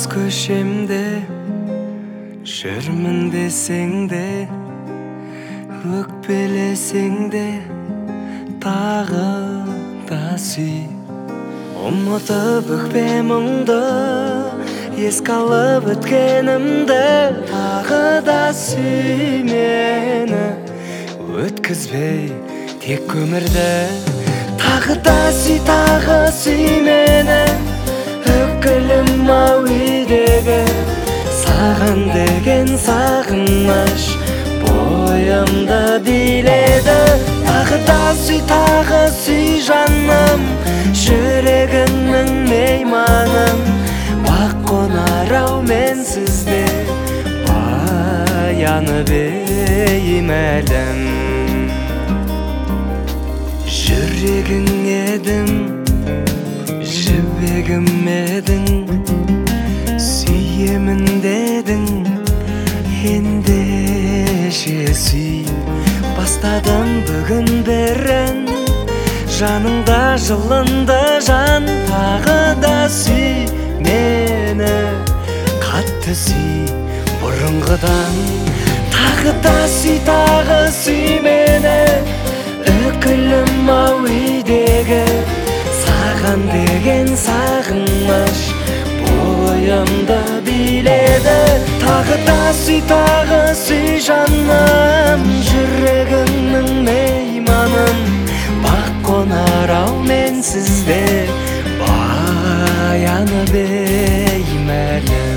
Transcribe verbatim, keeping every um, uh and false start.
köşemde жүрмін десең де, өкпелесең де, тағы да сүй. Ұмытып өкпе мұңды, еске алып өткенімді, тағы да сүй мені. Өткізбей тек өмірді, тағы да сүй, тағы сүй мені. Өкілім ау үйдегі, саған деген сағыныш бойымды биледі. Тағы да сүй, тағы сүй жаным, жүрегімнің мейманым. Бақ қонар ау менсіз де, баянып беймәлім. Жүрегің едім, жібегім едің, сүйемін дедің, ендеше сүй. Бастадым бүгін бірін, жаныңда жылынды жан. Тағы да сүй мені, қатты сүй бұрынғыдан. Тағы да сүй, тағы сүй мені. Өкілім ау үйдегі, саған деген сағыныш бойымды биледі. Тағы да сүй, тағы сүй жаным, жүрегімнің мейманым. Бақ қонар ау менсіз де, баянып беймәлім.